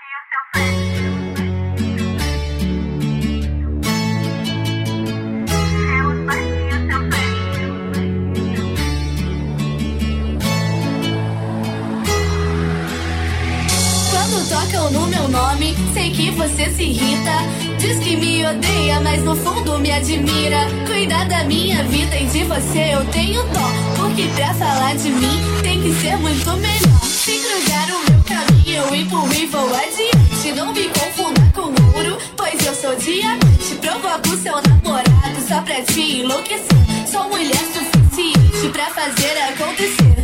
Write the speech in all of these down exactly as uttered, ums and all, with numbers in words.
Quando tocam no meu nome, sei que você se irrita. Diz que me odeia, mas no fundo me admira. Cuidar da minha vida e de você eu tenho dó, porque pra falar de mim tem que ser muito melhor. Se cruzar o meu caminho eu empurro e vou adiante. Não me confunda com ouro, pois eu sou diamante. Provoco seu namorado só pra te enlouquecer. Sou mulher suficiente pra fazer acontecer.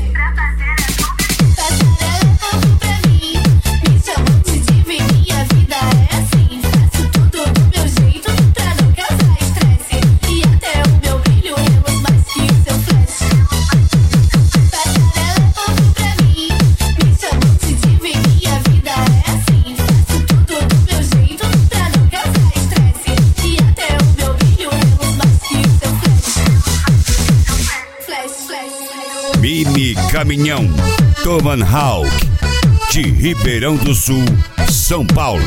Mini Caminhão Tomahawk de Ribeirão do Sul, São Paulo.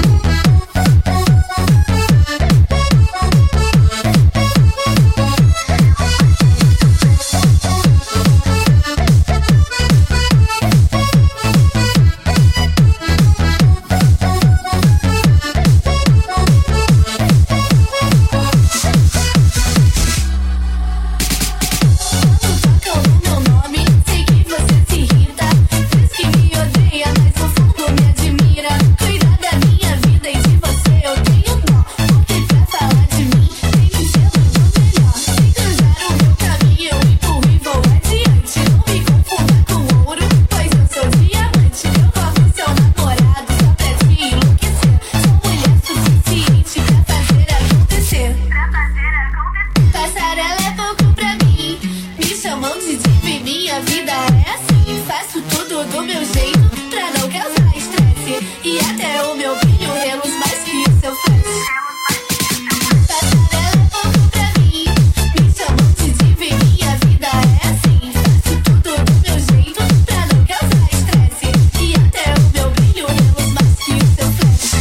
Minha vida é assim, faço tudo do meu jeito pra não causar estresse. E até o meu brilho reluz mais que o seu flash. Passarela é pouco pra mim, me chamam de diva e minha vida é assim. Faço tudo do meu jeito pra não causar estresse. E até o meu brilho reluz mais que o seu flash.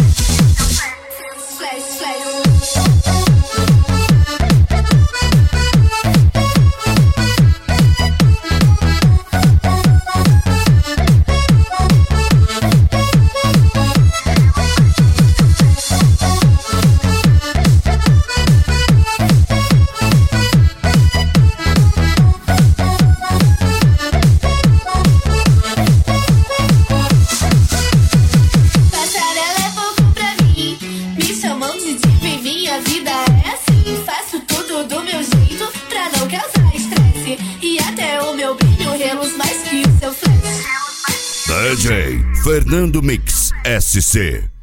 Flash, flash. Minha vida é assim, faço tudo do meu jeito pra não causar estresse. E até o meu brilho reluz mais que o seu flash. D J Fernando Mix S C.